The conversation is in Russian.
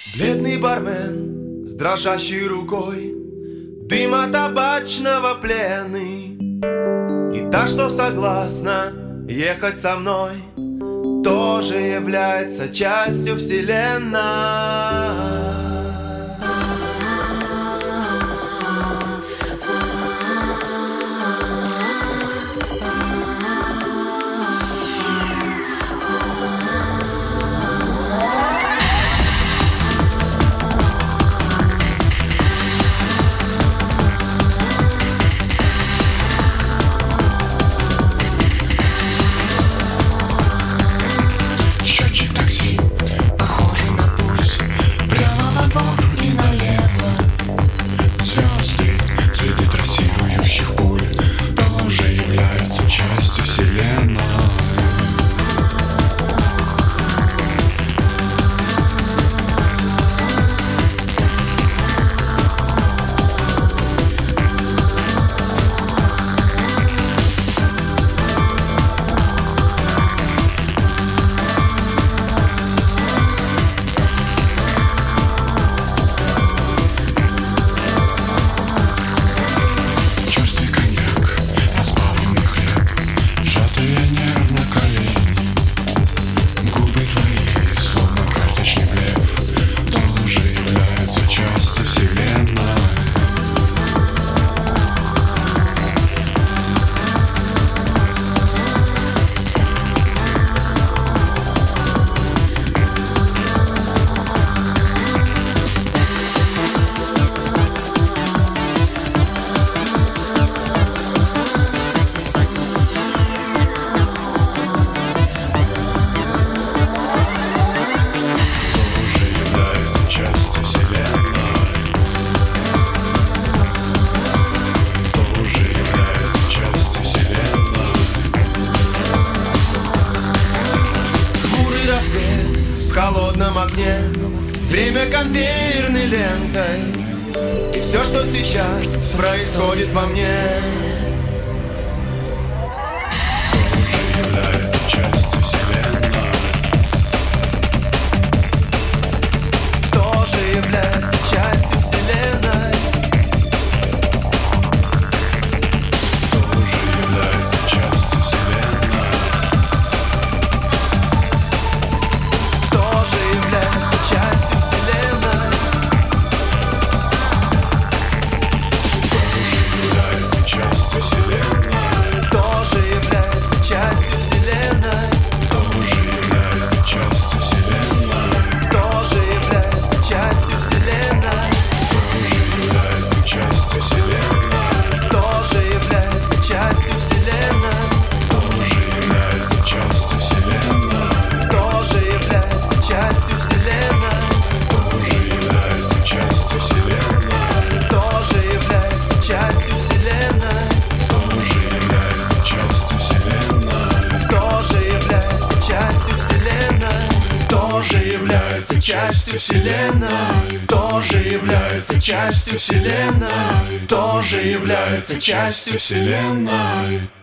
Бледный бармен с дрожащей рукой, дыма табачного пленный. И та, что согласна ехать со мной, тоже является частью вселенной. В холодном окне время конвейерной лентой, и все, что сейчас происходит во мне, тоже является частью вселенной. Тоже является частью вселенной. Тоже является частью вселенной. Тоже является частью вселенной. Тоже является частью вселенной. Тоже является частью вселенной. Тоже является частью вселенной. Тоже является частью вселенной. Тоже является частью вселенной. Тоже является частью вселенной. Тоже является частью вселенной. Тоже является частью вселенной. Тоже является частью вселенной. Тоже является частью вселенной. Тоже является частью вселенной. Тоже является частью вселенной. Тоже является частью вселенной. Тоже является частью вселенной.